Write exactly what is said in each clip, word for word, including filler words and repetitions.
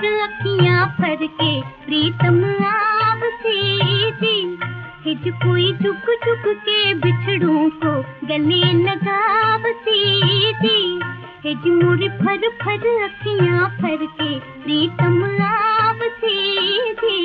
फर अखियां फर के प्रीतम आवसी जी। हिज कोई झुक झुक के बिछड़ों को गले लगावसी जी। हिज मोर फर फर अखियां फर के प्रीतम आवसी जी।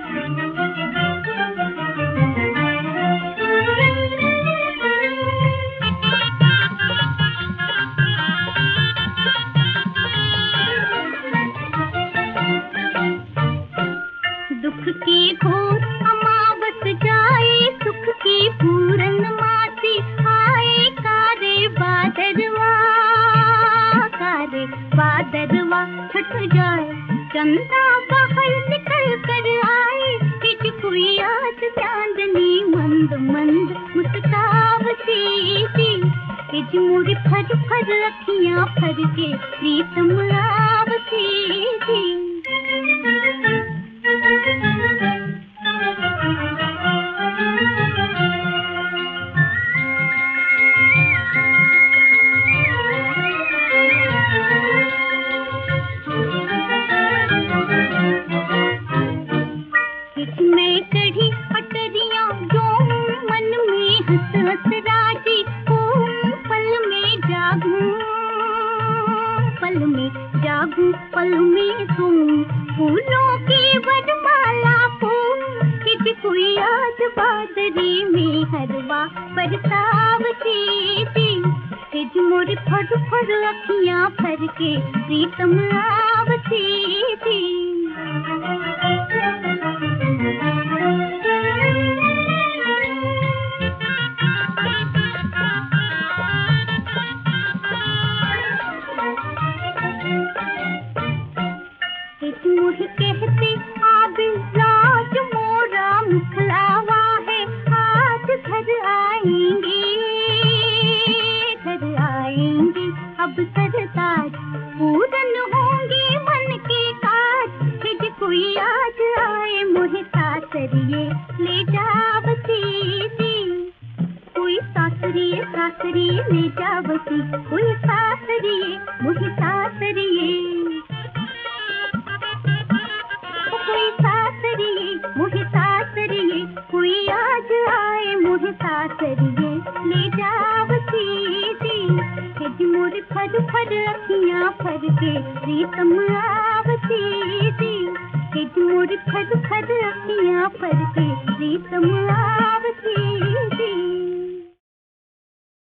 दुख की घोर अमावस जाए सुख की पूरन मासी आए कारे बादरवा कारे बादरवा छट जाए चंदा बाहर निकल कर आए। हिज कोई आज चांदनी मंद मंद मुस्कावती थी। हिज मोर फर फर अखियां फर के प्रीतम आवती थी। में कढ़ी अटरियां जो मन में हंस हंस राजी ओ पल में जागूं पल में जागूं पल में सोऊं फूलों की वरमाला पोऊं। हिज कोई आज बादरी में हरवा बरसावती थी। हिज मोर फर फर अखियां फर के प्रीतम आवती थी। मुझ कहते आबिल राज मोरा मुखलावा है आज घर आएंगे घर आएंगे अब सरताज पूरन होंगे मन के काज। हिज कोई आज आए मोहे सासरिए ले जावती थी। कोई सासरिए सासरिए ले जावती कोई सासरिए मोहे सासरिए कोई सासरिए मुझे सासरिए कोई आज आए मुझे सासरिए ले जावती थी। हिज मोर फर फर अखियां फर के प्रीतम आवती थी। हिज मोर फर फर अखियां फर के प्रीतम